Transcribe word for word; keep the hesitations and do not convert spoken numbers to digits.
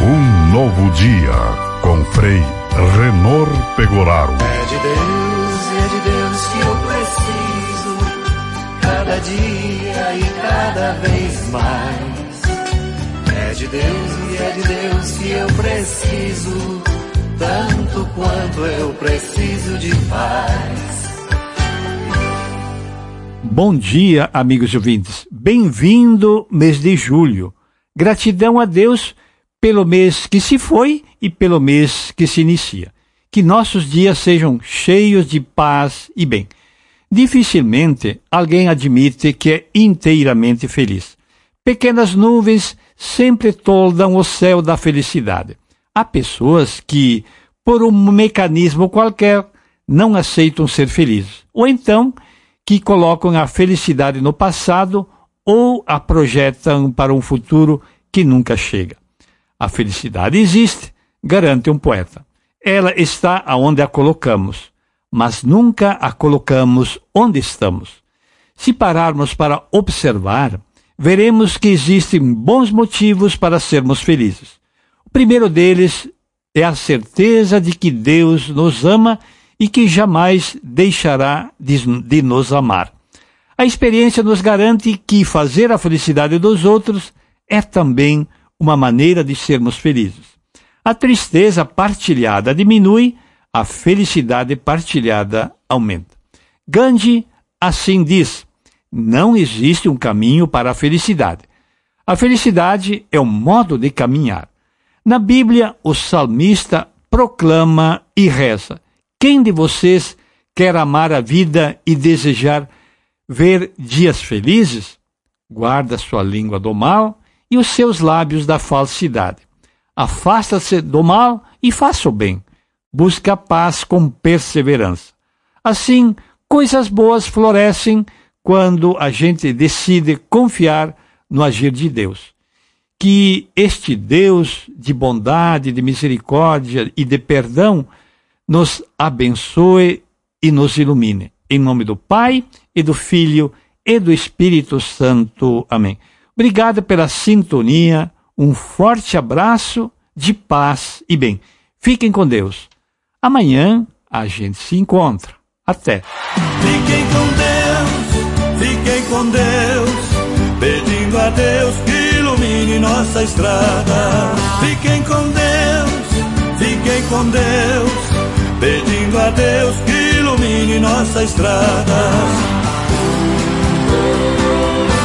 Um novo dia com Frei Renor Pegoraro. É de Deus, é de Deus que eu preciso, cada dia e cada vez mais. É de Deus e é de Deus que eu preciso, tanto quanto eu preciso de paz. Bom dia, amigos ouvintes. Bem-vindo mês de julho. Gratidão a Deus pelo mês que se foi e pelo mês que se inicia. Que nossos dias sejam cheios de paz e bem. Dificilmente alguém admite que é inteiramente feliz. Pequenas nuvens sempre toldam o céu da felicidade. Há pessoas que, por um mecanismo qualquer, não aceitam ser felizes. Ou então, que colocam a felicidade no passado ou a projetam para um futuro que nunca chega. A felicidade existe, garante um poeta. Ela está aonde a colocamos, mas nunca a colocamos onde estamos. Se pararmos para observar, veremos que existem bons motivos para sermos felizes. O primeiro deles é a certeza de que Deus nos ama e que jamais deixará de, de nos amar. A experiência nos garante que fazer a felicidade dos outros é também uma maneira de sermos felizes. A tristeza partilhada diminui, a felicidade partilhada aumenta. Gandhi assim diz: não existe um caminho para a felicidade. A felicidade é um modo de caminhar. Na Bíblia, o salmista proclama e reza: quem de vocês quer amar a vida e desejar ver dias felizes? Guarda sua língua do mal e os seus lábios da falsidade. Afasta-se do mal e faça o bem. Busca a paz com perseverança. Assim, coisas boas florescem quando a gente decide confiar no agir de Deus. Que este Deus de bondade, de misericórdia e de perdão nos abençoe e nos ilumine. Em nome do Pai, e do Filho, e do Espírito Santo. Amém. Obrigado pela sintonia, um forte abraço de paz e bem. Fiquem com Deus. Amanhã a gente se encontra. Até. Fiquem com Deus, fiquem com Deus, pedindo a Deus que ilumine nossa estrada. Fiquem com Deus, fiquem com Deus, pedindo a Deus que ilumine nossa estrada.